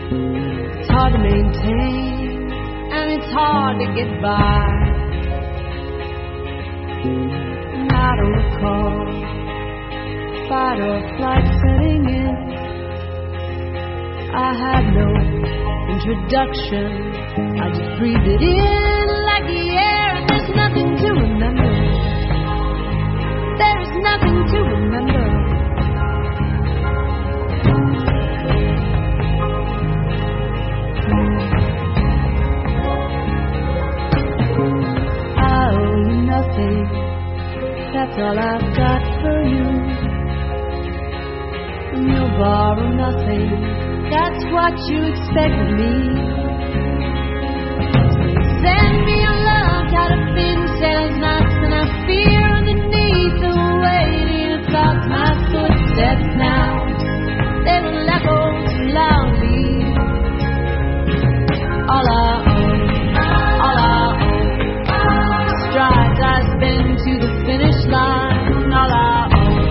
It's hard to maintain, and it's hard to get by. And I don't recall fight or flight setting in. I had no introduction, I just breathed it in like the air, and there's nothing to remember. There is nothing to remember. I owe you nothing, that's all I've got for you. And you'll borrow nothing, that's what you expect of me. Send me your love, tied up in sails, knots, and I fear underneath the weight of thoughts. My footsteps now, they will echo too loudly. All I own, strides I spin to the finish line. All I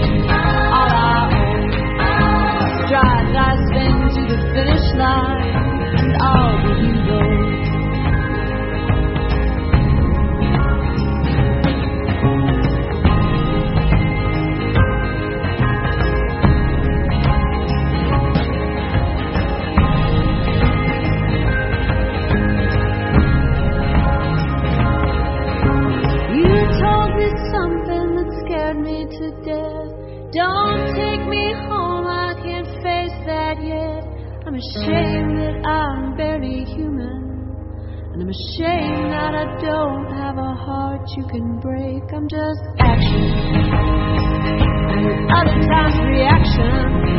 own, strides I spin to the finish line, and all of you go. Don't take me home, I can't face that yet. I'm ashamed that I'm barely human, and I'm ashamed that I don't have a heart you can break. I'm just action, and at other times reaction.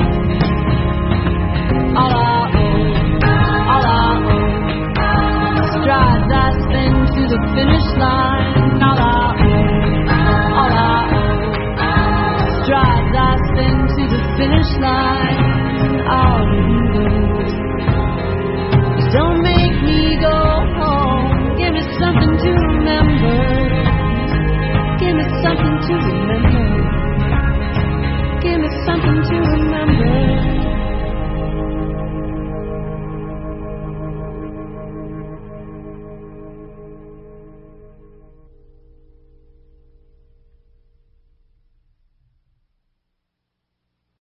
All I own, strides I spin to the finish line. All I own, strides I spin to the finish line, and all of you go. Don't make me go home. Give me something to remember. Give me something to remember. Give me something to remember.